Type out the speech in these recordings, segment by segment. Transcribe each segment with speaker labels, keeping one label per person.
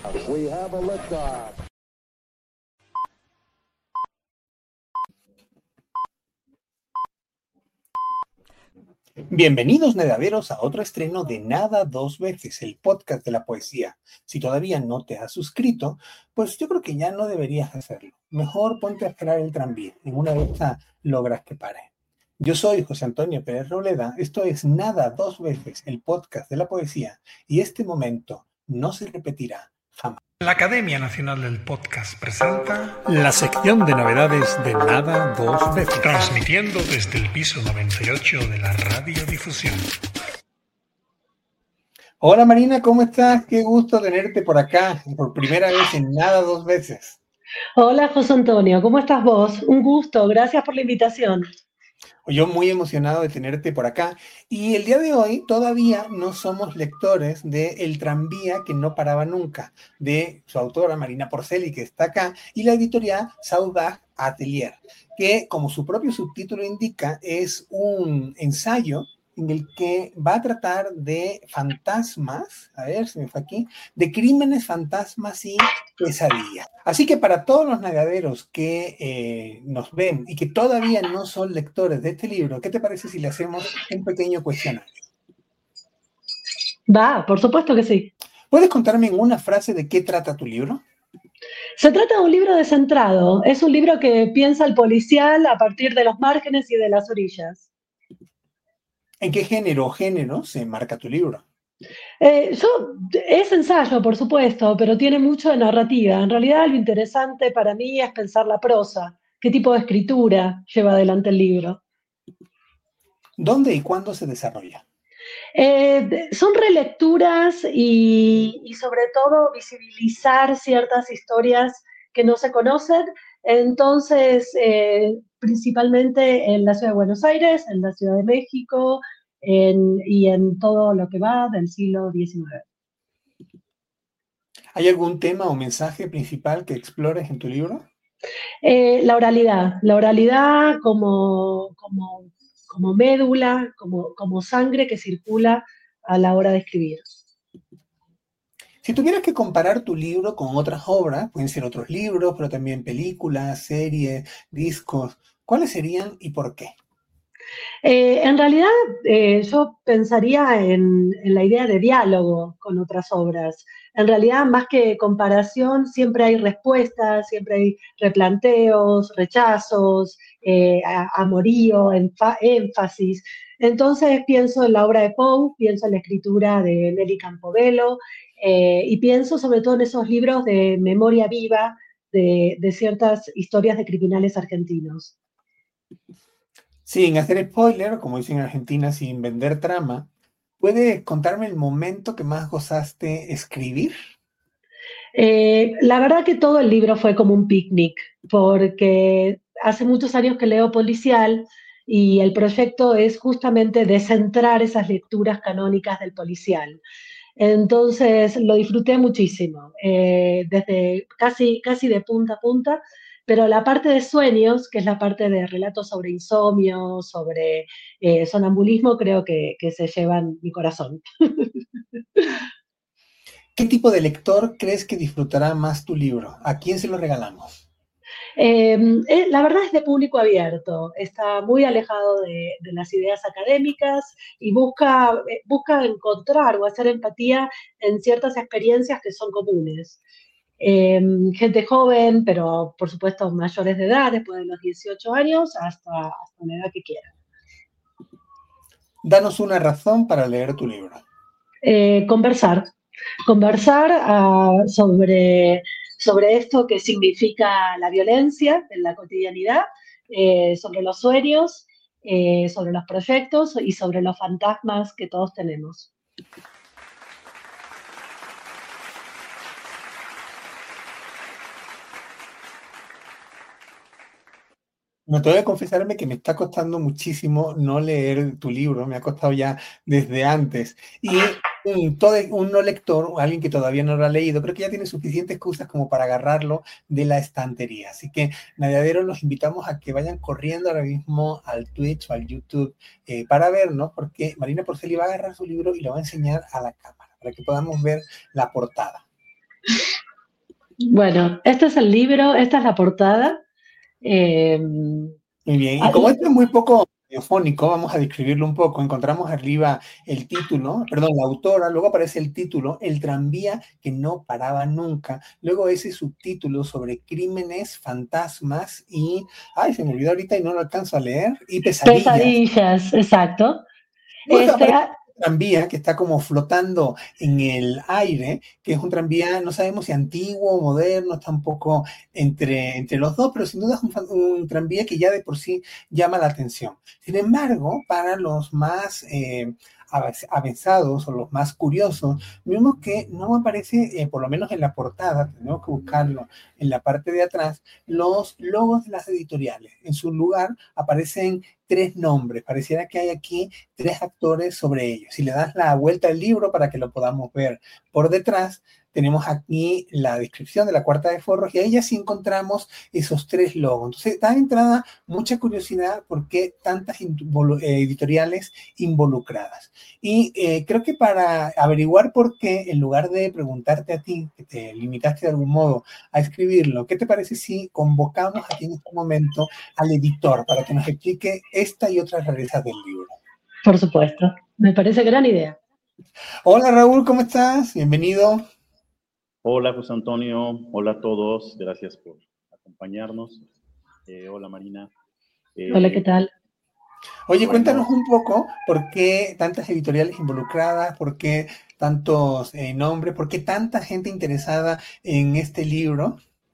Speaker 1: We have a liftoff.
Speaker 2: Bienvenidos, nadaderos, a otro estreno de Nada Dos Veces, el podcast de la poesía. Si todavía no te has suscrito, pues yo creo que ya no deberías hacerlo. Mejor ponte a esperar el tranvía. En una de estas logras que pare. Yo soy José Antonio Pérez Robleda. Esto es Nada Dos Veces, el podcast de la poesía. Y este momento no se repetirá jamás.
Speaker 3: La Academia Nacional del Podcast presenta la sección de novedades de Nada Dos Veces, transmitiendo desde el piso 98 de la radiodifusión.
Speaker 2: Hola Marina, ¿cómo estás? Qué gusto tenerte por acá, por primera vez en Nada Dos Veces.
Speaker 4: Hola José Antonio, ¿cómo estás vos? Un gusto, gracias por la invitación.
Speaker 2: Yo muy emocionado de tenerte por acá. Y el día de hoy todavía no somos lectores de El tranvía que no paraba nunca, de su autora Marina Porceli, que está acá, y la editorial Sauvage Atelier, que, como su propio subtítulo indica, es un ensayo en el que va a tratar de fantasmas, a ver, se me fue aquí, de crímenes, fantasmas y pesadillas. Así que para todos los nadaderos que nos ven y que todavía no son lectores de este libro, ¿qué te parece si le hacemos un pequeño cuestionario?
Speaker 4: Va, por supuesto que sí.
Speaker 2: ¿Puedes contarme en una frase de qué trata tu libro?
Speaker 4: Se trata de un libro descentrado, es un libro que piensa el policial a partir de los márgenes y de las orillas.
Speaker 2: ¿En qué género o género se marca tu libro?
Speaker 4: Es ensayo, por supuesto, pero tiene mucho de narrativa. En realidad lo interesante para mí es pensar la prosa, qué tipo de escritura lleva adelante el libro.
Speaker 2: ¿Dónde y cuándo se desarrolla?
Speaker 4: Son relecturas y sobre todo visibilizar ciertas historias que no se conocen. Entonces, principalmente en la ciudad de Buenos Aires, en la Ciudad de México y en todo lo que va del siglo XIX.
Speaker 2: ¿Hay algún tema o mensaje principal que explores en tu libro?
Speaker 4: La oralidad como médula, como sangre que circula a la hora de escribir.
Speaker 2: Si tuvieras que comparar tu libro con otras obras, pueden ser otros libros, pero también películas, series, discos, ¿cuáles serían y por qué?
Speaker 4: En realidad, yo pensaría en la idea de diálogo con otras obras. En realidad, más que comparación, siempre hay respuestas, siempre hay replanteos, rechazos, amorío, énfasis. Entonces pienso en la obra de Poe, pienso en la escritura de Nelly Campobello, y pienso sobre todo en esos libros de memoria viva de ciertas historias de criminales argentinos.
Speaker 2: Sin hacer spoiler, como dicen en Argentina, sin vender trama, ¿puedes contarme el momento que más gozaste escribir?
Speaker 4: La verdad que todo el libro fue como un picnic, porque hace muchos años que leo policial y el proyecto es justamente descentrar esas lecturas canónicas del policial. Entonces lo disfruté muchísimo, desde casi de punta a punta, pero la parte de sueños, que es la parte de relatos sobre insomnio, sobre sonambulismo, creo que se llevan mi corazón.
Speaker 2: ¿Qué tipo de lector crees que disfrutará más tu libro? ¿A quién se lo regalamos?
Speaker 4: La verdad es de público abierto, está muy alejado de las ideas académicas y busca encontrar o hacer empatía en ciertas experiencias que son comunes. Gente joven, pero por supuesto mayores de edad, después de los 18 años, hasta la edad que quieran.
Speaker 2: Danos una razón para leer tu libro.
Speaker 4: Conversar sobre esto que significa la violencia en la cotidianidad, sobre los sueños, sobre los proyectos y sobre los fantasmas que todos tenemos.
Speaker 2: No te voy a confesarme que me está costando muchísimo no leer tu libro, me ha costado ya desde antes. Y un no lector, alguien que todavía no lo ha leído, pero que ya tiene suficientes excusas como para agarrarlo de la estantería. Así que, nadaderos, los invitamos a que vayan corriendo ahora mismo al Twitch o al YouTube para vernos, porque Marina Porceli va a agarrar su libro y lo va a enseñar a la cámara, para que podamos ver la portada.
Speaker 4: Bueno, este es el libro, esta es la portada. Eh,
Speaker 2: Muy bien, y como
Speaker 4: ahí-
Speaker 2: esto es muy poco radiofónico, vamos a describirlo un poco. Encontramos arriba el título, perdón, la autora, luego aparece el título, El tranvía que no paraba nunca. Luego ese subtítulo sobre crímenes, fantasmas y, ay, se me olvidó ahorita y no lo alcanzo a leer, y pesadillas.
Speaker 4: Pesadillas, exacto.
Speaker 2: Luego
Speaker 4: Este,
Speaker 2: aparece un tranvía que está como flotando en el aire, que es un tranvía, no sabemos si antiguo o moderno, está un poco entre los dos, pero sin duda es un tranvía que ya de por sí llama la atención. Sin embargo, para los más avanzados o los más curiosos, vemos que no aparece, por lo menos en la portada, tenemos que buscarlo en la parte de atrás, los logos de las editoriales. En su lugar aparecen tres nombres, pareciera que hay aquí tres actores sobre ellos. Si le das la vuelta al libro para que lo podamos ver por detrás, tenemos aquí la descripción de la Cuarta de Forros y ahí ya sí encontramos esos tres logos. Entonces, da de entrada mucha curiosidad por qué tantas editoriales involucradas. Y creo que para averiguar por qué, en lugar de preguntarte a ti, que te limitaste de algún modo a escribirlo, ¿qué te parece si convocamos aquí en este momento al editor para que nos explique esta y otras rarezas del libro?
Speaker 4: por supuesto, me parece gran idea.
Speaker 2: Hola Raúl, ¿cómo estás? Bienvenido.
Speaker 5: Hola José Antonio, hola a todos, gracias por acompañarnos. Hola Marina.
Speaker 4: Hola, ¿qué tal?
Speaker 2: Oye,
Speaker 5: Bueno,
Speaker 2: cuéntanos un poco por qué tantas editoriales involucradas, por qué tantos nombres, por qué tanta gente interesada en este libro.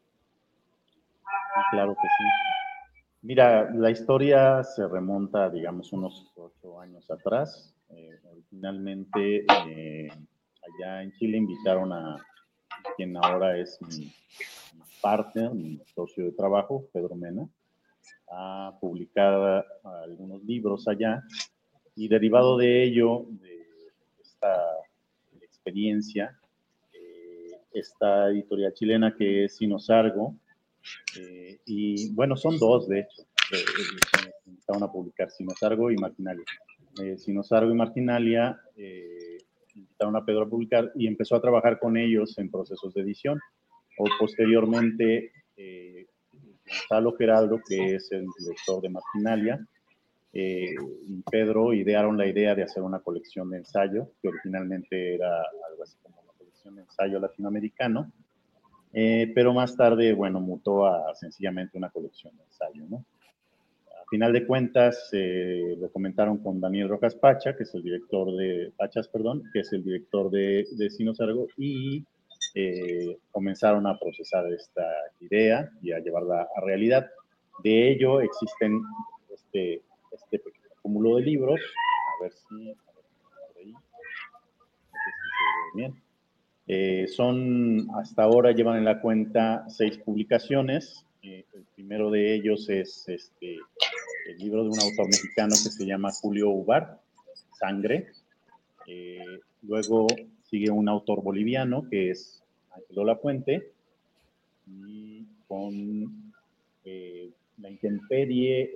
Speaker 5: claro que sí. Mira, la historia se remonta, digamos, unos 8 años atrás. Originalmente, allá en Chile invitaron a quien ahora es mi partner, mi socio de trabajo, Pedro Mena, a publicar algunos libros allá. Y derivado de ello, de esta experiencia, esta editorial chilena que es Sinosargo, y bueno, son dos de hecho, empezaron a publicar Sinosargo y Marginalia. Sinosargo y Marginalia invitaron a Pedro a publicar y empezó a trabajar con ellos en procesos de edición. O posteriormente, Gonzalo Geraldo, que es el director de Marginalia, y Pedro idearon la idea de hacer una colección de ensayo, que originalmente era algo así como una colección de ensayo latinoamericano, pero más tarde, bueno, mutó a sencillamente una colección de ensayo, ¿no? A final de cuentas, lo comentaron con Daniel Rojas Pacha, que es el director de Pachas, perdón, que es el director de Sinosargo, y comenzaron a procesar esta idea y a llevarla a realidad. De ello existen este pequeño cúmulo de libros, a ver si por ahí, no sé si se ve bien. Son, hasta ahora llevan en la cuenta 6 publicaciones. El primero de ellos es el libro de un autor mexicano que se llama Julio Ubar, Sangre. Luego sigue un autor boliviano que es Ángelo Lafuente, y con La Intemperie,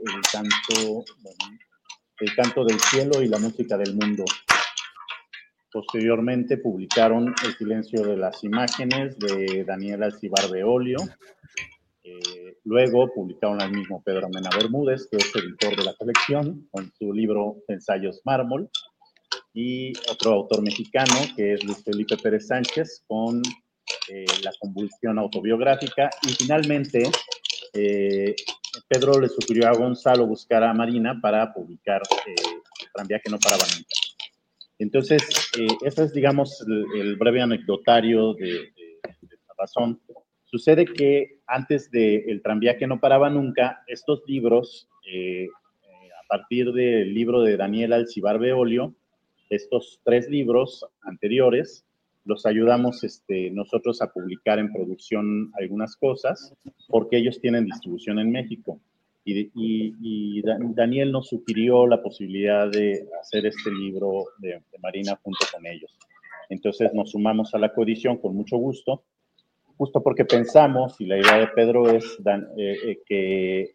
Speaker 5: el canto del cielo y la música del mundo. Posteriormente publicaron El silencio de las imágenes de Daniel Alcibar Beolio. Luego publicaron al mismo Pedro Mena Bermúdez, que es editor de la colección, con su libro Ensayos Mármol. Y otro autor mexicano, que es Luis Felipe Pérez Sánchez, con La convulsión autobiográfica. Y finalmente, Pedro le sugirió a Gonzalo buscar a Marina para publicar El tranvía que no paraba nunca. Entonces, ese es, digamos, el breve anecdotario de la razón. Sucede que antes de El tranvía que no paraba nunca, estos libros, a partir del libro de Daniel Alcibar Beolio, estos 3 libros anteriores, los ayudamos nosotros a publicar en producción algunas cosas, porque ellos tienen distribución en México. Y Daniel nos sugirió la posibilidad de hacer este libro de Marina junto con ellos. Entonces nos sumamos a la coedición con mucho gusto, justo porque pensamos, y la idea de Pedro es que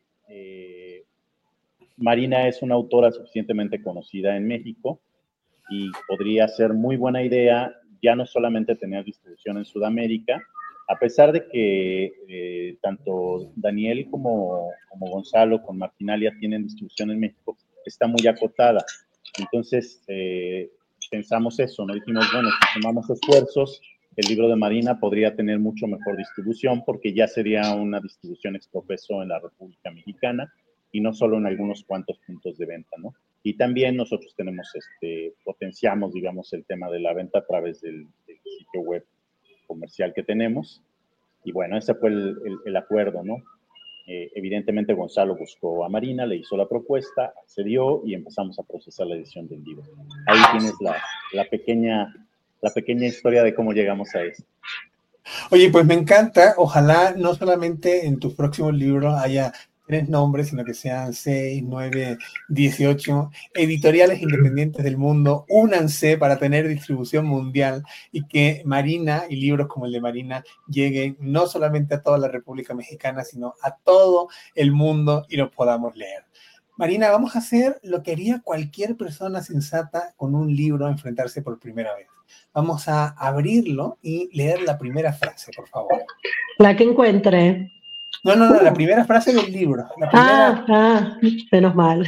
Speaker 5: Marina es una autora suficientemente conocida en México y podría ser muy buena idea ya no solamente tener distribución en Sudamérica, a pesar de que tanto Daniel como Gonzalo con Marginalia tienen distribución en México, está muy acotada. Entonces, pensamos eso, ¿no? Dijimos, bueno, si sumamos esfuerzos, el libro de Marina podría tener mucho mejor distribución porque ya sería una distribución ex profeso en la República Mexicana y no solo en algunos cuantos puntos de venta, ¿no? Y también nosotros tenemos, potenciamos, digamos, el tema de la venta a través del sitio web comercial que tenemos. Y bueno, ese fue el acuerdo, ¿no? Evidentemente Gonzalo buscó a Marina, le hizo la propuesta, accedió y empezamos a procesar la edición del libro. Ahí tienes la pequeña historia de cómo llegamos a eso.
Speaker 2: Oye, pues me encanta. Ojalá no solamente en tus próximos libros haya 3 nombres, sino que sean 6, 9, 18 editoriales independientes del mundo. Únanse para tener distribución mundial y que Marina y libros como el de Marina lleguen no solamente a toda la República Mexicana, sino a todo el mundo y los podamos leer. Marina, vamos a hacer lo que haría cualquier persona sensata con un libro a enfrentarse por primera vez. Vamos a abrirlo y leer la primera frase, por favor.
Speaker 4: La que encuentre.
Speaker 2: No, la primera frase del libro. La primera...
Speaker 4: Menos mal.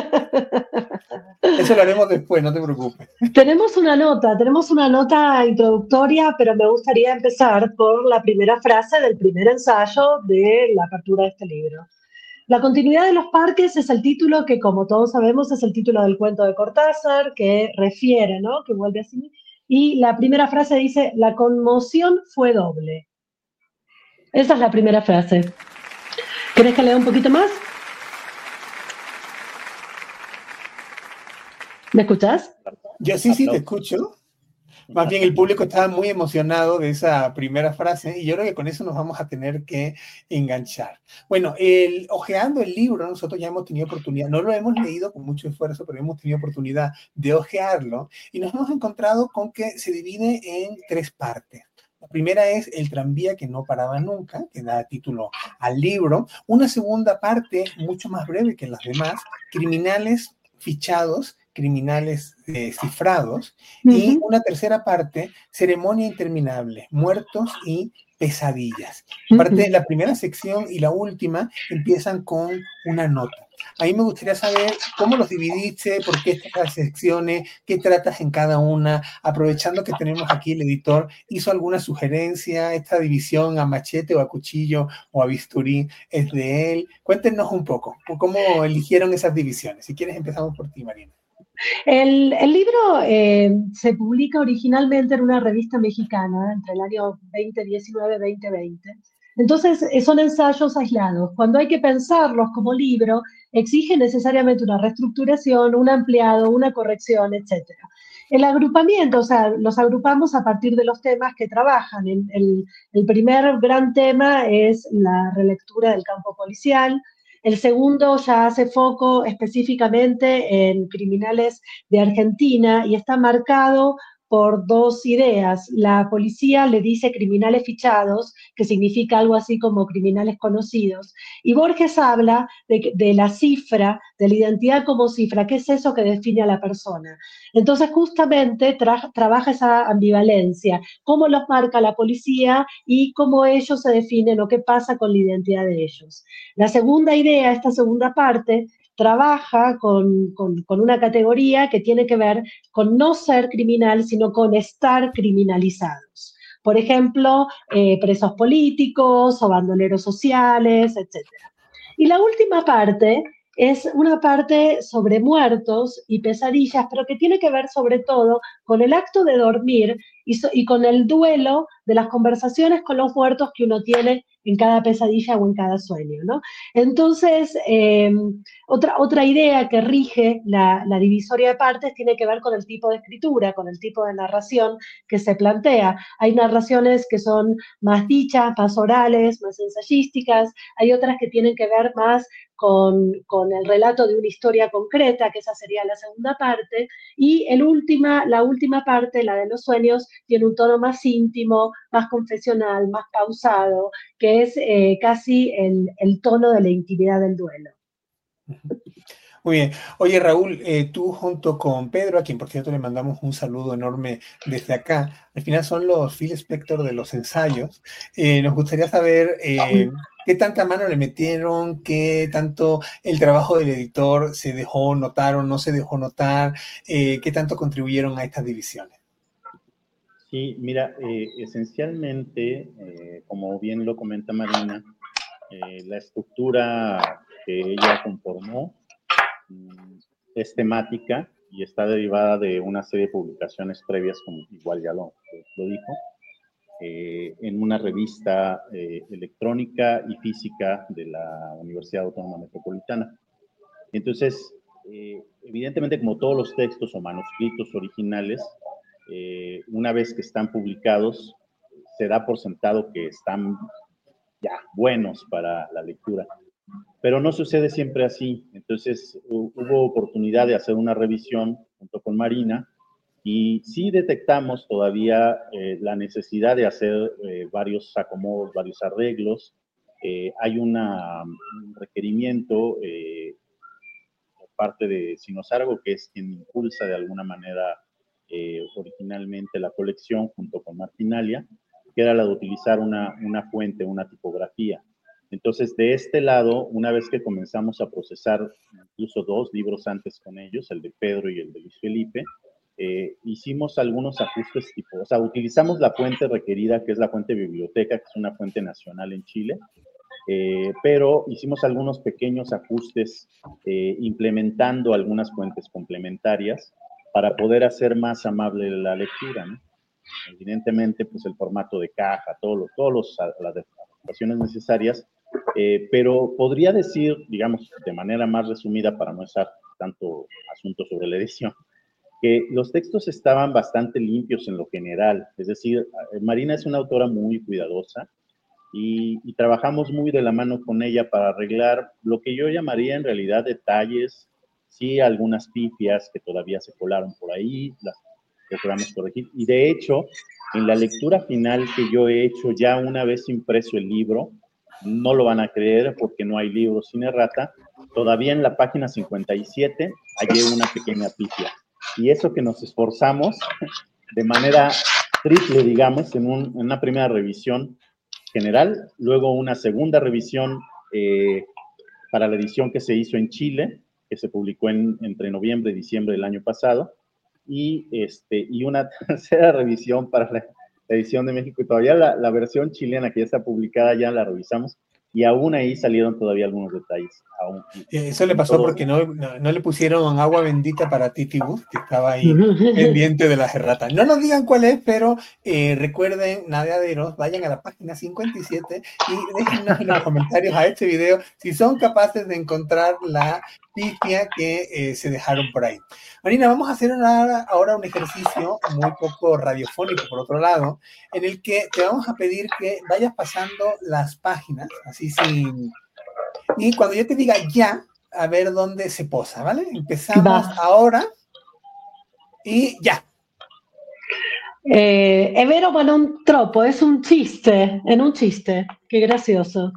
Speaker 2: Eso lo haremos después, no te preocupes.
Speaker 4: Tenemos una nota introductoria, pero me gustaría empezar por la primera frase del primer ensayo de la apertura de este libro. La continuidad de los parques es el título que, como todos sabemos, es el título del cuento de Cortázar, que refiere, ¿no? Que vuelve así. Y la primera frase dice, la conmoción fue doble. Esa es la primera frase. ¿Querés que lea un poquito más? ¿Me escuchás?
Speaker 2: Yo sí, te escucho. Más bien el público estaba muy emocionado de esa primera frase y yo creo que con eso nos vamos a tener que enganchar. Bueno, ojeando el libro, nosotros ya hemos tenido oportunidad, no lo hemos leído con mucho esfuerzo, pero hemos tenido oportunidad de ojearlo y nos hemos encontrado con que se divide en 3 partes. La primera es El tranvía que no paraba nunca, que da título al libro. Una segunda parte, mucho más breve que las demás, criminales fichados, criminales cifrados, y una tercera parte, ceremonia interminable, muertos y pesadillas. Aparte, la primera sección y la última empiezan con una nota. A mí me gustaría saber cómo los dividiste, por qué estas secciones, qué tratas en cada una, aprovechando que tenemos aquí el editor, ¿hizo alguna sugerencia? ¿Esta división a machete o a cuchillo o a bisturí es de él? Cuéntenos un poco, ¿cómo eligieron esas divisiones? Si quieres empezamos por ti, Marina.
Speaker 4: El libro se publica originalmente en una revista mexicana entre el año 2019 y 2020. Entonces, son ensayos aislados. Cuando hay que pensarlos como libro, exige necesariamente una reestructuración, un ampliado, una corrección, etc. El agrupamiento, o sea, los agrupamos a partir de los temas que trabajan. El primer gran tema es la relectura del campo policial. El segundo ya hace foco específicamente en criminales de Argentina y está marcado por 2 ideas. La policía le dice criminales fichados, que significa algo así como criminales conocidos. Y Borges habla de la cifra, de la identidad como cifra, ¿qué es eso que define a la persona? Entonces, justamente trabaja esa ambivalencia, cómo los marca la policía y cómo ellos se definen o qué pasa con la identidad de ellos. La segunda idea, esta segunda parte, trabaja con una categoría que tiene que ver con no ser criminal, sino con estar criminalizados. Por ejemplo, presos políticos o bandoleros sociales, etc. Y la última parte es una parte sobre muertos y pesadillas, pero que tiene que ver sobre todo con el acto de dormir y con el duelo de las conversaciones con los muertos que uno tiene en cada pesadilla o en cada sueño, ¿no? Entonces, otra idea que rige la divisoria de partes tiene que ver con el tipo de escritura, con el tipo de narración que se plantea. Hay narraciones que son más dichas, más orales, más ensayísticas, hay otras que tienen que ver más con el relato de una historia concreta, que esa sería la segunda parte, y la última parte, la de los sueños, tiene un tono más íntimo, más confesional, más pausado, que es casi el tono de la intimidad del duelo.
Speaker 2: Muy bien. Oye, Raúl, tú junto con Pedro, a quien por cierto le mandamos un saludo enorme desde acá, al final son los Phil Spector de los ensayos. Nos gustaría saber qué tanta mano le metieron, qué tanto el trabajo del editor se dejó notar o no se dejó notar, qué tanto contribuyeron a estas divisiones.
Speaker 5: Sí, mira, esencialmente, como bien lo comenta Marina, la estructura que ella conformó es temática y está derivada de una serie de publicaciones previas, como igual ya lo dijo, en una revista electrónica y física de la Universidad Autónoma Metropolitana. Entonces, evidentemente, como todos los textos o manuscritos originales, una vez que están publicados, se da por sentado que están ya buenos para la lectura. Pero no sucede siempre así. Entonces, hubo oportunidad de hacer una revisión junto con Marina y sí detectamos todavía la necesidad de hacer varios acomodos, varios arreglos. Hay un requerimiento por parte de Sinosargo, que es quien impulsa de alguna manera originalmente la colección junto con Marginalia, que era la de utilizar una fuente, una tipografía. Entonces, de este lado, una vez que comenzamos a procesar incluso 2 libros antes con ellos, el de Pedro y el de Luis Felipe, hicimos algunos ajustes tipo, o sea, utilizamos la fuente requerida, que es la fuente biblioteca, que es una fuente nacional en Chile, pero hicimos algunos pequeños ajustes implementando algunas fuentes complementarias para poder hacer más amable la lectura, ¿no? Evidentemente, pues el formato de caja, las adaptaciones necesarias, pero podría decir, digamos, de manera más resumida, para no estar tanto asunto sobre la edición, que los textos estaban bastante limpios en lo general. Es decir, Marina es una autora muy cuidadosa y trabajamos muy de la mano con ella para arreglar lo que yo llamaría en realidad detalles, sí, algunas pifias que todavía se colaron por ahí, las procuramos corregir. Y de hecho, en la lectura final que yo he hecho ya una vez impreso el libro, no lo van a creer porque no hay libro sin errata, todavía en la página 57 hallé una pequeña pifia. Y eso que nos esforzamos de manera triple, digamos, en una primera revisión general, luego una segunda revisión para la edición que se hizo en Chile, que se publicó entre noviembre y diciembre del año pasado, y una tercera revisión para la edición de México, y todavía la versión chilena que ya está publicada ya la revisamos, y aún ahí salieron todavía algunos detalles.
Speaker 2: Eso le pasó porque no le pusieron agua bendita para Titi Bus, que estaba ahí pendiente de las erratas. No nos digan cuál es, pero recuerden, naveaderos, vayan a la página 57 y déjennos en los comentarios a este video si son capaces de encontrar la pifia que se dejaron por ahí. Marina, vamos a hacer ahora un ejercicio muy poco radiofónico, por otro lado, en el que te vamos a pedir que vayas pasando las páginas, así sin... Y cuando yo te diga ya, a ver dónde se posa, ¿vale? Empezamos ahora y ya.
Speaker 4: È vero ma non troppo, es un chiste, en un chiste, qué gracioso.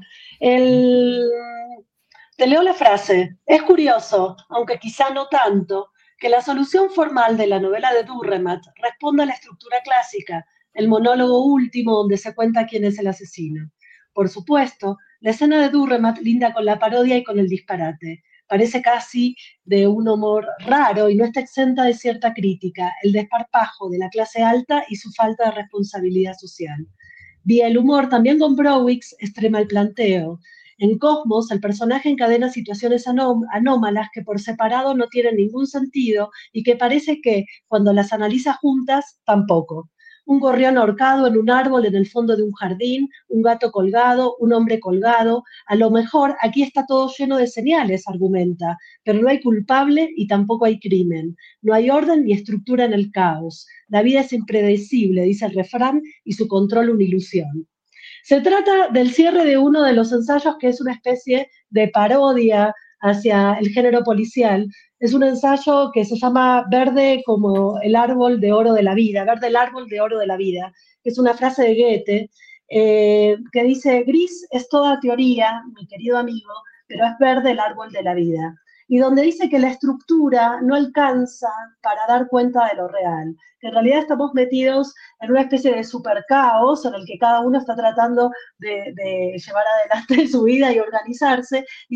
Speaker 4: Te leo la frase. Es curioso, aunque quizá no tanto, que la solución formal de la novela de Dürrenmatt responda a la estructura clásica, el monólogo último donde se cuenta quién es el asesino. Por supuesto, la escena de Dürrenmatt linda con la parodia y con el disparate. Parece casi de un humor raro y no está exenta de cierta crítica, el desparpajo de la clase alta y su falta de responsabilidad social. Vía el humor, también con Browix extrema el planteo. En Cosmos, el personaje encadena situaciones anómalas que por separado no tienen ningún sentido y que parece que, cuando las analiza juntas, tampoco. Un gorrión ahorcado en un árbol en el fondo de un jardín, un gato colgado, un hombre colgado. A lo mejor aquí está todo lleno de señales, argumenta, pero no hay culpable y tampoco hay crimen. No hay orden ni estructura en el caos. La vida es impredecible, dice el refrán, y su control una ilusión. Se trata del cierre de uno de los ensayos que es una especie de parodia hacia el género policial. Es un ensayo que se llama Verde como el árbol de oro de la vida, verde el árbol de oro de la vida, que es una frase de Goethe que dice, gris es toda teoría, mi querido amigo, pero es verde el árbol de la vida. y donde dice que la estructura no alcanza para dar cuenta de lo real, que en realidad estamos metidos en una especie de supercaos en el que cada uno está tratando de llevar adelante su vida y organizarse, y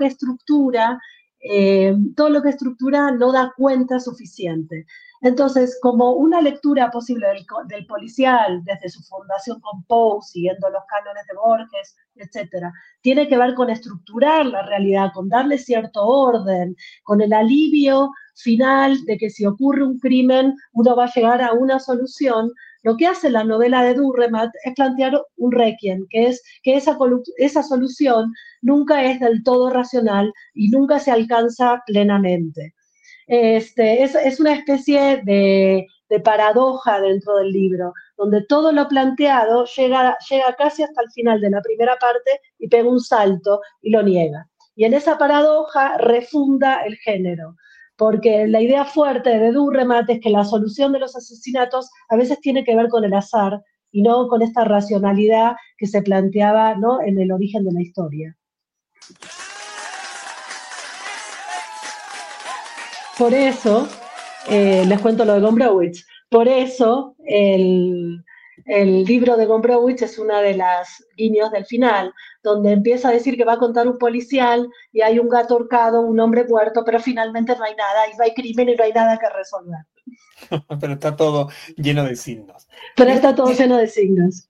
Speaker 4: todo lo que estructura no da cuenta suficiente. Entonces, como una lectura posible del policial desde su fundación con Poe, siguiendo los cánones de Borges, etcétera, tiene que ver con estructurar la realidad, con darle cierto orden, con el alivio final de que si ocurre un crimen uno va a llegar a una solución. Lo que hace la novela de Durremat es plantear un requiem, que es que esa solución nunca es del todo racional y nunca se alcanza plenamente. Es una especie de paradoja dentro del libro, donde todo lo planteado llega casi hasta el final de la primera parte y pega un salto y lo niega. Y en esa paradoja refunda el género, porque la idea fuerte de Durremat es que la solución de los asesinatos a veces tiene que ver con el azar y no con esta racionalidad que se planteaba, ¿no?, en el origen de la historia. Por eso, les cuento lo de Gombrowicz, por eso el libro de Gombrowicz es una de las guiños del final, donde empieza a decir que va a contar un policial y hay un gato ahorcado, un hombre muerto, pero finalmente no hay nada, y no hay crimen y no hay nada que resolver.
Speaker 2: Pero está todo lleno de signos.
Speaker 4: Pero está todo lleno de signos.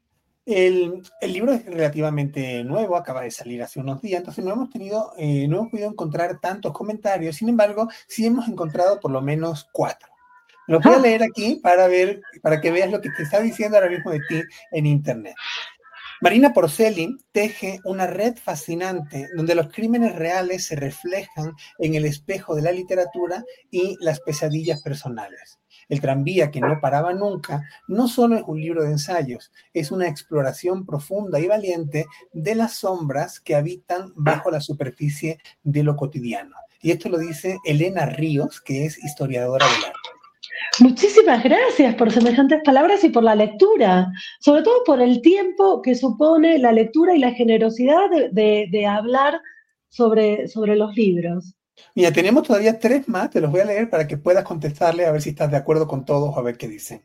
Speaker 2: El libro es relativamente nuevo, acaba de salir hace unos días, entonces no hemos podido encontrar tantos comentarios. Sin embargo, sí hemos encontrado por lo menos 4. Los voy a leer aquí para que veas lo que te está diciendo ahora mismo de ti en internet. Marina Porceli teje una red fascinante donde los crímenes reales se reflejan en el espejo de la literatura y las pesadillas personales. El tranvía que no paraba nunca no solo es un libro de ensayos, es una exploración profunda y valiente de las sombras que habitan bajo la superficie de lo cotidiano. Y esto lo dice Elena Ríos, que es historiadora del arte.
Speaker 4: Muchísimas gracias por semejantes palabras y por la lectura, sobre todo por el tiempo que supone la lectura y la generosidad de hablar sobre los libros.
Speaker 2: Mira, tenemos todavía 3 más, te los voy a leer para que puedas contestarle a ver si estás de acuerdo con todos o a ver qué dicen.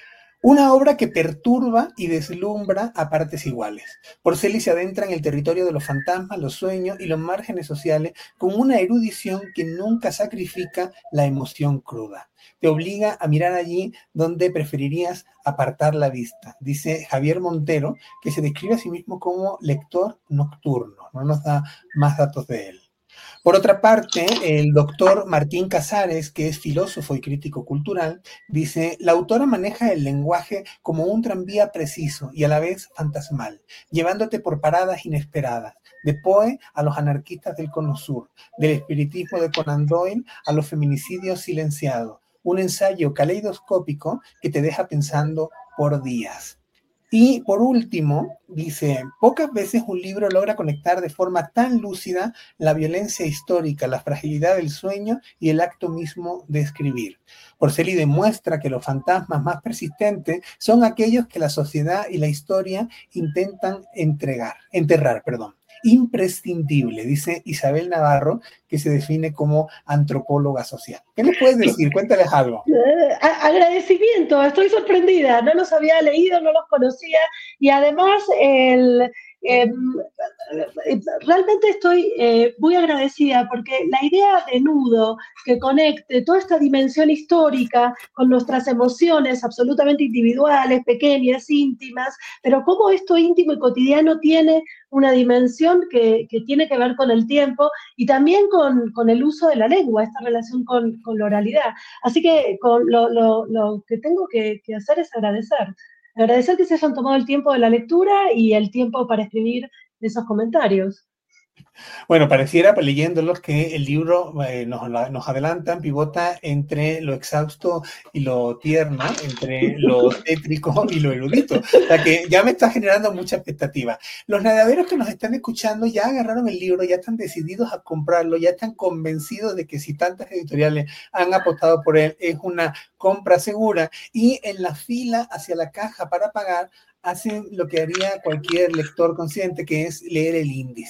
Speaker 2: Una obra que perturba y deslumbra a partes iguales. Porceli se adentra en el territorio de los fantasmas, los sueños y los márgenes sociales con una erudición que nunca sacrifica la emoción cruda. Te obliga a mirar allí donde preferirías apartar la vista. Dice Javier Montero, que se describe a sí mismo como lector nocturno. No nos da más datos de él. Por otra parte, el doctor Martín Casares, que es filósofo y crítico cultural, dice, la autora maneja el lenguaje como un tranvía preciso y a la vez fantasmal, llevándote por paradas inesperadas, de Poe a los anarquistas del Cono Sur, del espiritismo de Conan Doyle a los feminicidios silenciados, un ensayo caleidoscópico que te deja pensando por días. Y por último, dice, pocas veces un libro logra conectar de forma tan lúcida la violencia histórica, la fragilidad del sueño y el acto mismo de escribir. Porceli demuestra que los fantasmas más persistentes son aquellos que la sociedad y la historia intentan enterrar. Imprescindible, dice Isabel Navarro, que se define como antropóloga social. ¿Qué les puedes decir? Cuéntales algo.
Speaker 4: Agradecimiento, estoy sorprendida, no los había leído, no los conocía, y además realmente estoy muy agradecida porque la idea de nudo que conecte toda esta dimensión histórica con nuestras emociones absolutamente individuales, pequeñas, íntimas, pero cómo esto íntimo y cotidiano tiene una dimensión que tiene que ver con el tiempo y también con el uso de la lengua, esta relación con la oralidad. Así que lo que tengo que hacer es agradecer que se hayan tomado el tiempo de la lectura y el tiempo para escribir esos comentarios.
Speaker 2: Bueno, pareciera, leyéndolos, que el libro nos adelanta, pivota entre lo exhausto y lo tierno, entre lo tétrico y lo erudito. O sea que ya me está generando mucha expectativa. Los nadaderos que nos están escuchando ya agarraron el libro, ya están decididos a comprarlo, ya están convencidos de que si tantas editoriales han apostado por él, es una compra segura. Y en la fila hacia la caja para pagar, hacen lo que haría cualquier lector consciente, que es leer el índice.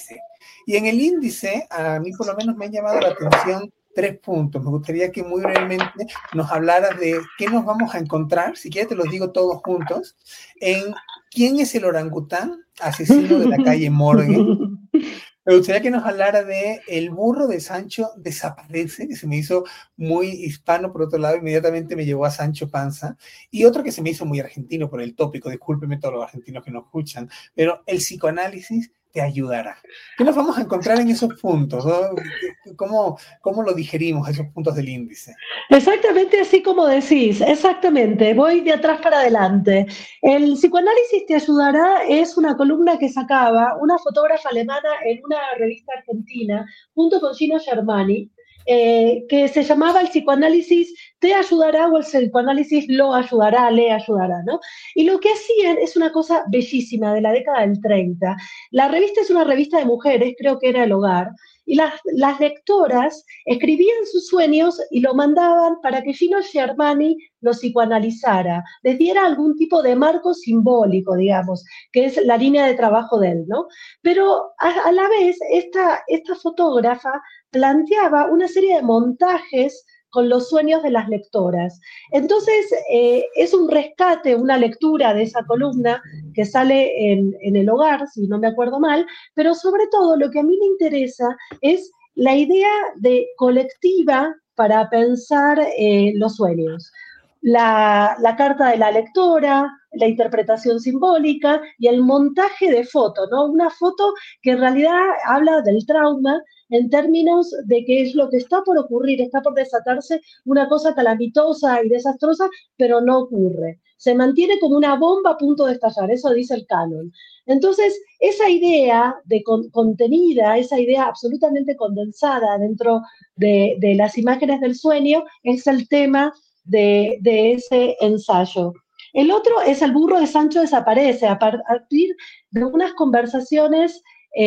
Speaker 2: Y en el índice, a mí por lo menos me han llamado la atención 3 puntos. Me gustaría que muy brevemente nos hablaras de qué nos vamos a encontrar, si quieres te los digo todos juntos, en quién es el orangután asesino de la calle Morgue. Me gustaría que nos hablara de El burro de Sancho desaparece, que se me hizo muy hispano, por otro lado, inmediatamente me llevó a Sancho Panza, y otro que se me hizo muy argentino por el tópico, discúlpeme todos los argentinos que nos escuchan, pero el psicoanálisis te ayudará. ¿Qué nos vamos a encontrar en esos puntos, ¿no? ¿Cómo lo digerimos, esos puntos del índice?
Speaker 4: Exactamente así como decís, exactamente, voy de atrás para adelante. El psicoanálisis te ayudará es una columna que sacaba una fotógrafa alemana en una revista argentina, junto con Gino Germani, que se llamaba El psicoanálisis te ayudará o el psicoanálisis lo ayudará, le ayudará, ¿no? Y lo que hacían es una cosa bellísima de la década del 30. La revista es una revista de mujeres, creo que era El Hogar, y las lectoras escribían sus sueños y lo mandaban para que Gino Germani los psicoanalizara, les diera algún tipo de marco simbólico, digamos, que es la línea de trabajo de él, ¿no? Pero a la vez, esta fotógrafa planteaba una serie de montajes con los sueños de las lectoras. Entonces, es un rescate, una lectura de esa columna que sale en El Hogar, si no me acuerdo mal, pero sobre todo lo que a mí me interesa es la idea de colectiva para pensar los sueños. La carta de la lectora, la interpretación simbólica y el montaje de foto, ¿no? Una foto que en realidad habla del trauma en términos de qué es lo que está por ocurrir, está por desatarse una cosa calamitosa y desastrosa, pero no ocurre. Se mantiene como una bomba a punto de estallar, eso dice el canon. Entonces, esa idea de contenida, esa idea absolutamente condensada dentro de las imágenes del sueño, es el tema de ese ensayo. El otro es El burro de Sancho desaparece, a partir de unas conversaciones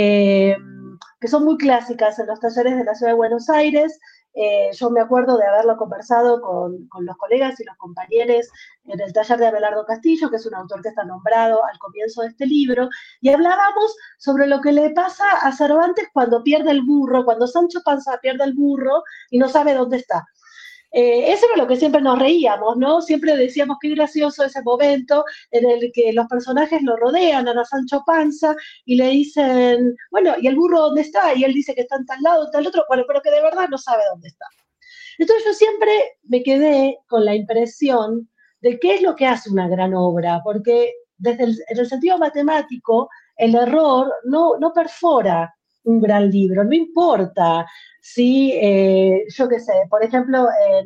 Speaker 4: que son muy clásicas en los talleres de la Ciudad de Buenos Aires. Yo me acuerdo de haberlo conversado con los colegas y los compañeros en el taller de Abelardo Castillo, que es un autor que está nombrado al comienzo de este libro, y hablábamos sobre lo que le pasa a Cervantes cuando pierde el burro, cuando Sancho Panza pierde el burro y no sabe dónde está. Eso era lo que siempre nos reíamos, ¿no? Siempre decíamos qué gracioso ese momento en el que los personajes lo rodean a Sancho Panza y le dicen, bueno, ¿y el burro dónde está? Y él dice que está en tal lado, en tal otro, bueno, pero que de verdad no sabe dónde está. Entonces yo siempre me quedé con la impresión de qué es lo que hace una gran obra, porque en el sentido matemático, el error no perfora un gran libro, no importa si, yo qué sé, por ejemplo,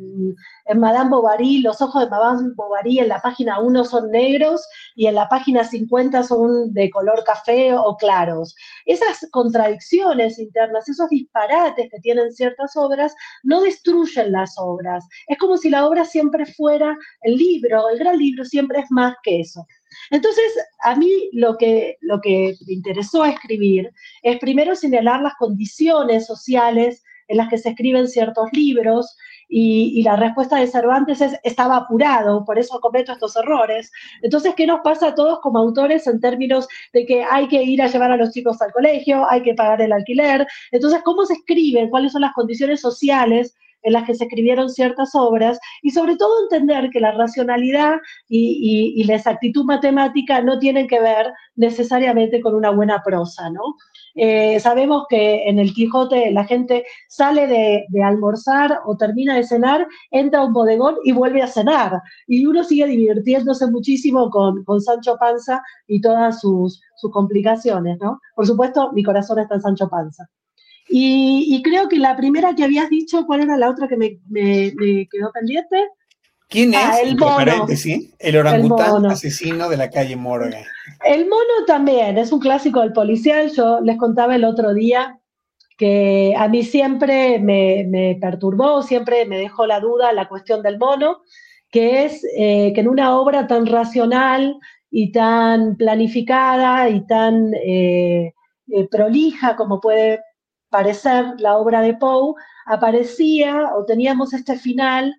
Speaker 4: en Madame Bovary, los ojos de Madame Bovary en la página 1 son negros y en la página 50 son de color café o claros. Esas contradicciones internas, esos disparates que tienen ciertas obras, no destruyen las obras. Es como si la obra siempre fuera el libro, el gran libro siempre es más que eso. Entonces, a mí lo que me interesó escribir es primero señalar las condiciones sociales en las que se escriben ciertos libros, y la respuesta de Cervantes es, estaba apurado, por eso cometo estos errores. Entonces, ¿qué nos pasa a todos como autores en términos de que hay que ir a llevar a los chicos al colegio, hay que pagar el alquiler? Entonces, ¿cómo se escriben? ¿Cuáles son las condiciones sociales en las que se escribieron ciertas obras? Y sobre todo entender que la racionalidad y la exactitud matemática no tienen que ver necesariamente con una buena prosa, ¿no? Sabemos que en el Quijote la gente sale de almorzar o termina de cenar, entra a un bodegón y vuelve a cenar. Y uno sigue divirtiéndose muchísimo con Sancho Panza y todas sus complicaciones, ¿no? Por supuesto, mi corazón está en Sancho Panza. Y creo que la primera que habías dicho, ¿cuál era la otra que me quedó pendiente?
Speaker 2: ¿Quién es,
Speaker 4: el
Speaker 2: entre
Speaker 4: mono,
Speaker 2: paréntesis, el orangután asesino de la calle Morgue?
Speaker 4: El mono también es un clásico del policial. Yo les contaba el otro día que a mí siempre me perturbó, siempre me dejó la duda la cuestión del mono, que es que en una obra tan racional y tan planificada y tan prolija como puede parecer la obra de Poe, aparecía o teníamos este final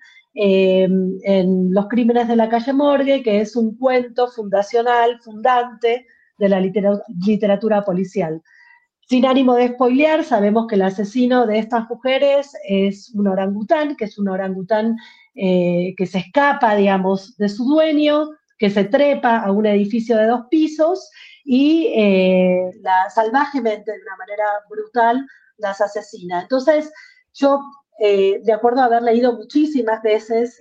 Speaker 4: en Los crímenes de la calle Morgue, que es un cuento fundacional, fundante de la literatura policial. Sin ánimo de spoilear, sabemos que el asesino de estas mujeres es un orangután, que es un orangután que se escapa, digamos, de su dueño, que se trepa a un edificio de 2 pisos y salvajemente, de una manera brutal, las asesina. Entonces, yo, de acuerdo a haber leído muchísimas veces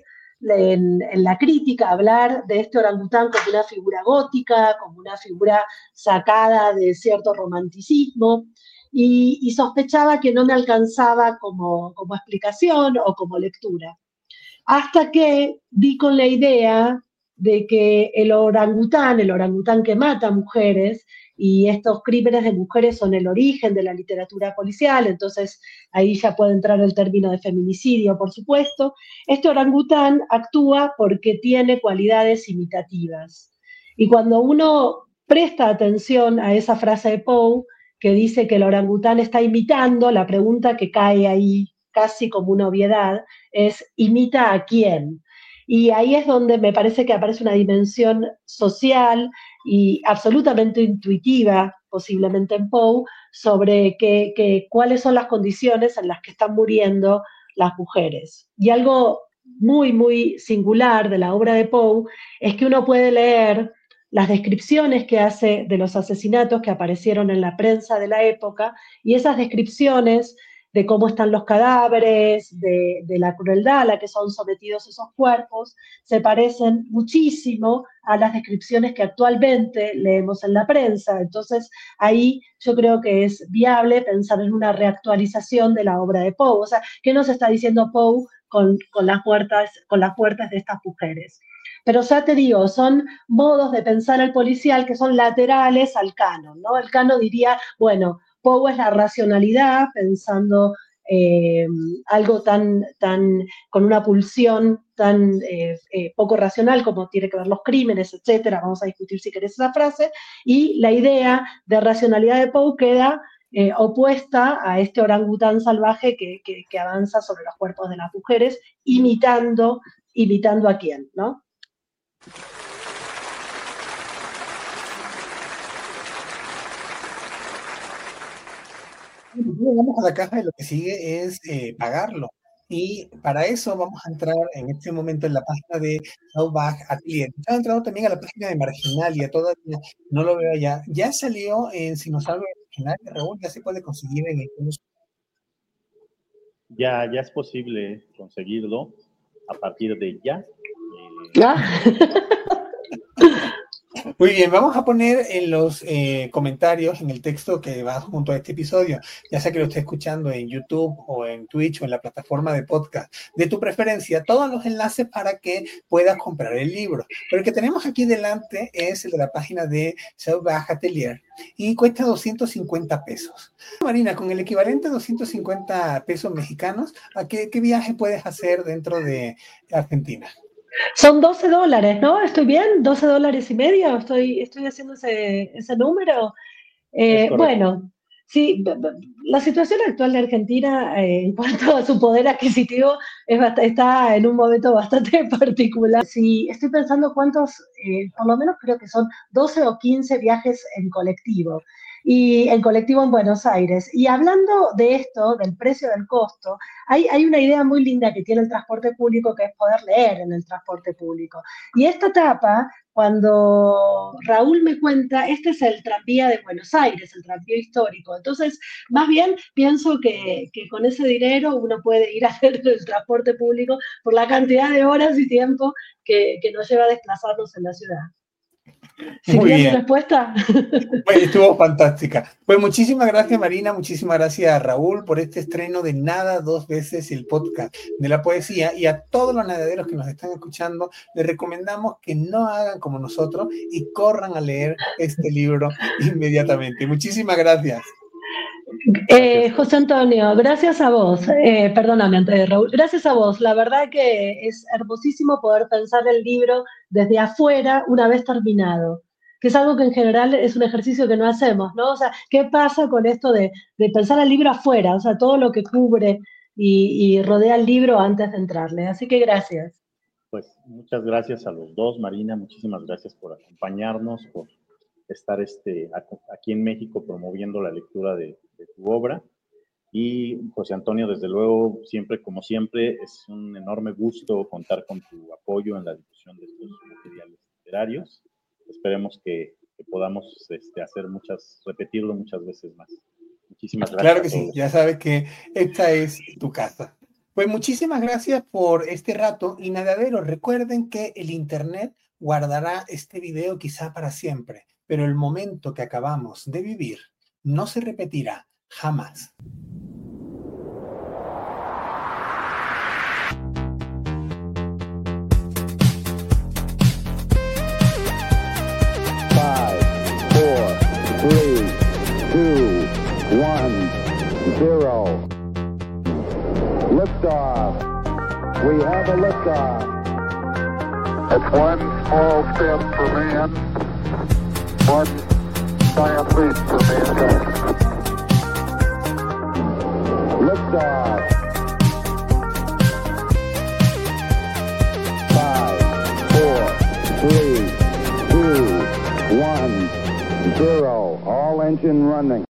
Speaker 4: en la crítica, hablar de este orangután como una figura gótica, como una figura sacada de cierto romanticismo, y sospechaba que no me alcanzaba como explicación o como lectura. Hasta que di con la idea de que el orangután que mata mujeres, y estos crímenes de mujeres son el origen de la literatura policial, entonces ahí ya puede entrar el término de feminicidio, por supuesto. Este orangután actúa porque tiene cualidades imitativas. Y cuando uno presta atención a esa frase de Poe, que dice que el orangután está imitando, la pregunta que cae ahí casi como una obviedad es ¿imita a quién? Y ahí es donde me parece que aparece una dimensión social y absolutamente intuitiva, posiblemente en Poe, sobre cuáles son las condiciones en las que están muriendo las mujeres. Y algo muy, muy singular de la obra de Poe es que uno puede leer las descripciones que hace de los asesinatos que aparecieron en la prensa de la época, y esas descripciones de cómo están los cadáveres, de la crueldad a la que son sometidos esos cuerpos, se parecen muchísimo a las descripciones que actualmente leemos en la prensa. Entonces, ahí yo creo que es viable pensar en una reactualización de la obra de Poe. O sea, ¿qué nos está diciendo Poe con las muertes de estas mujeres? Pero ya te digo, son modos de pensar al policial que son laterales al canon, ¿no? El canon diría, bueno, Poe es la racionalidad, pensando algo con una pulsión tan poco racional como tiene que ver los crímenes, etcétera. Vamos a discutir si querés esa frase. Y la idea de racionalidad de Poe queda opuesta a este orangután salvaje que avanza sobre los cuerpos de las mujeres, imitando a quién, ¿no?
Speaker 2: Vamos a la caja y lo que sigue es pagarlo. Y para eso vamos a entrar en este momento en la página de Sauvage Atelier. Ya he entrado también a la página de Marginalia, todavía no lo veo allá. Ya salió en Sinosaurio Marginalia, Raúl, ya se puede conseguir en el...
Speaker 5: Ya es posible conseguirlo a partir de ya.
Speaker 2: Muy bien, vamos a poner en los comentarios, en el texto que va junto a este episodio, ya sea que lo esté escuchando en YouTube o en Twitch o en la plataforma de podcast de tu preferencia, todos los enlaces para que puedas comprar el libro. Pero el que tenemos aquí delante es el de la página de Sauvage Atelier y cuesta 250 pesos. Marina, con el equivalente a 250 pesos mexicanos, ¿a qué viaje puedes hacer dentro de Argentina?
Speaker 4: Son $12, ¿no? ¿Estoy bien? $12.50. ¿Estoy haciendo ese número? Bueno, sí, la situación actual de Argentina en cuanto a su poder adquisitivo está en un momento bastante particular. Sí, estoy pensando cuántos, por lo menos creo que son 12 o 15 viajes en colectivo en Buenos Aires. Y hablando de esto, del precio del costo, hay una idea muy linda que tiene el transporte público, que es poder leer en el transporte público. Y esta etapa, cuando Raúl me cuenta, este es el tranvía de Buenos Aires, el tranvía histórico. Entonces, más bien pienso que con ese dinero uno puede ir a hacer el transporte público por la cantidad de horas y tiempo que nos lleva a desplazarnos en la ciudad. ¿Sería mi respuesta?
Speaker 2: Pues estuvo fantástica. Pues muchísimas gracias, Marina, muchísimas gracias, Raúl, por este estreno de Nada Dos Veces, el podcast de la poesía. Y a todos los nadaderos que nos están escuchando, les recomendamos que no hagan como nosotros y corran a leer este libro inmediatamente. Muchísimas gracias.
Speaker 4: José Antonio, gracias a vos, perdóname antes de Raúl, gracias a vos, la verdad que es hermosísimo poder pensar el libro desde afuera una vez terminado, que es algo que en general es un ejercicio que no hacemos, ¿no? O sea, ¿qué pasa con esto de pensar el libro afuera? O sea, todo lo que cubre y rodea el libro antes de entrarle, así que gracias.
Speaker 5: Pues muchas gracias a los dos, Marina, muchísimas gracias por acompañarnos, por estar aquí en México promoviendo la lectura de tu obra. Y José Antonio, desde luego, siempre como siempre, es un enorme gusto contar con tu apoyo en la difusión de estos materiales literarios. Esperemos que podamos repetirlo muchas veces más. Muchísimas gracias.
Speaker 2: Claro que sí, ya sabes que esta es tu casa. Pues muchísimas gracias por este rato y nadadero. Recuerden que el internet guardará este video quizá para siempre, pero el momento que acabamos de vivir no se repetirá jamás.
Speaker 1: Liftoff. We have a liftoff. It's one small step for man, one giant leap for mankind. Liftoff. 5, 4, 3, 2, 1, 0. All engine running.